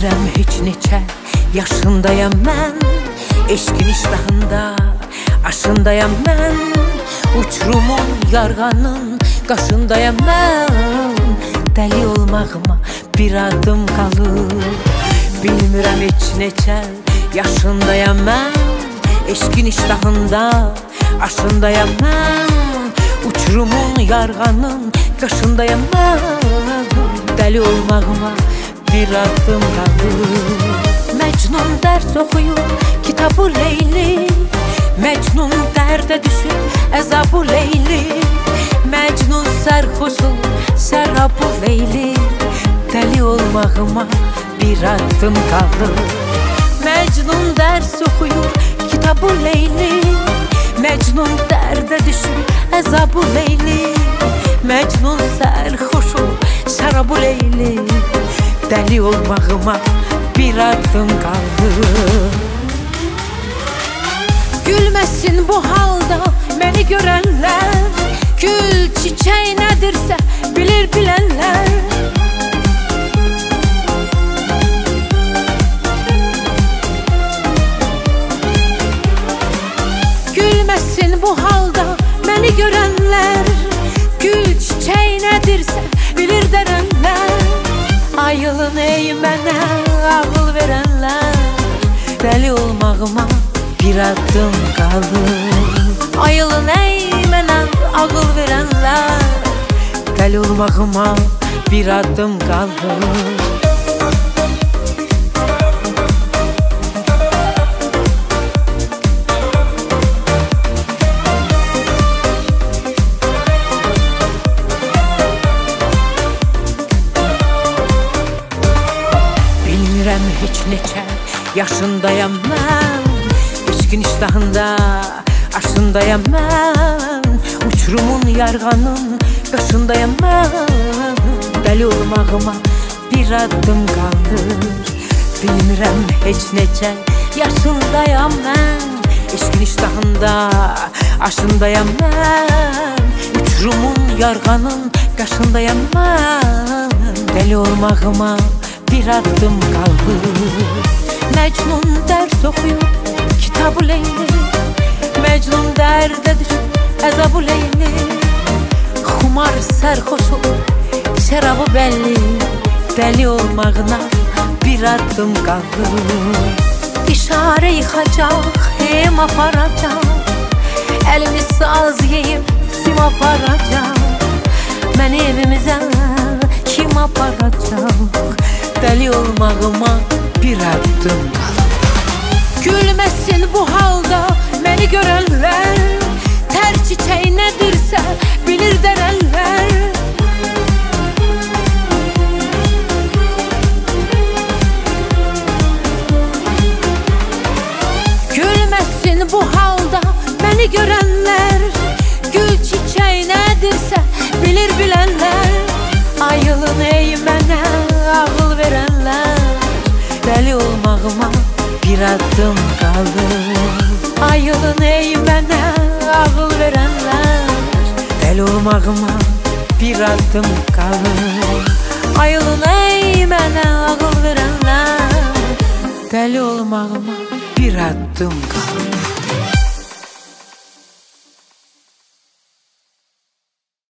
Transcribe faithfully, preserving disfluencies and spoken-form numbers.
Bilmirəm heç neçə yaşındayam mən, eşqin iştahında aşındayam mən, uçurumun yarğanın qaşındayam mən. Dəli olmağıma bir adım qalır. Bilmirəm heç neçə yaşındayam mən, eşqin iştahında aşındayam mən, uçurumun yarğanın qaşındayam mən. Dəli olmağıma bir adım qalır. Məcnun dərs oxuyur kitabı Leyli, Məcnun dərdə düşür əzabı Leyli, Məcnun sərxoşu sərabı Leyli. Dəli olmağıma bir adım qalır. Məcnun dərs oxuyur kitabı Leyli, Məcnun dərdə düşür əzabı Leyli, Məcnun sərxoşu sərabı Leyli. Dəli olmağıma bir adım qalır. Gülməsin bu halda məni görənlər, gül çiçək nədirsə bilir bilənlər. Gülməsin bu halda məni görənlər, gül çiçək nədirsə bilir dərənlər. Ayılın ey mənə ağıl verənlər, dəli olmağıma bir adım qalır. Ayılın ey mənə ağıl verənlər, dəli olmağıma bir adım qalır. Bilmirəm heç neçə yaşındayam mən, eşqin iştahında aşındayam mən, uçurumun yarğanın qaşındayam mən. Dəli olmağıma bir adım qalır. Bilmirəm heç neçə yaşındayam mən, eşqin iştahında aşındayam mən, uçurumun yarğanın qaşındayam mən. Dəli olmağıma bir adım qalır. Məcnun dərs oxuyur kitabı Leyli, Məcnun dərdə düşür əzabı Leyli, xumar sərxoşu şərabı bəlli. Dəli olmağına bir adım qalır. İşarə yıxacaq, hem aparacaq, əlimi saz yeyib sim aparacaq, məni evimizə kim aparacaq? Dəli olmağıma bir adım qalır. Gülməsin bu halda məni görənlər, tər çiçək nədirsə bilir dərənlər. Gülməsin bu halda məni görənlər, gül çiçək nədirsə bilir bilənlər. Ayılın ey mənə ağıl verənlər, dəli olmağıma bir adım qalır. Ayılın ey mənə ağıl verənlər, dəli olmağıma bir adım qalır. Ayılın ey mənə ağıl verənlər, dəli olmağıma bir adım qalır.